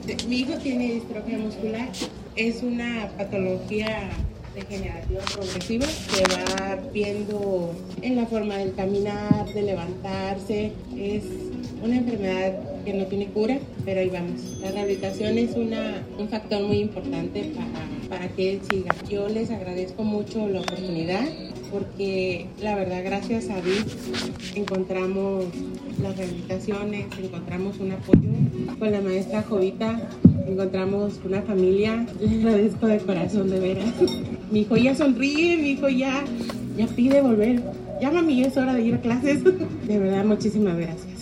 Mi hijo tiene distrofia muscular. Es una patología degenerativa progresiva que va viendo en la forma del caminar, de levantarse. Es una enfermedad que no tiene cura, pero ahí vamos. La rehabilitación es un factor muy importante para que él siga. Yo les agradezco mucho la oportunidad porque la verdad, gracias a Dios, encontramos las rehabilitaciones, encontramos un apoyo con la maestra Jovita, encontramos una familia. Les agradezco de corazón, de veras. Mi hijo ya sonríe, mi hijo ya pide volver. Ya, mami, es hora de ir a clases. De verdad, muchísimas gracias.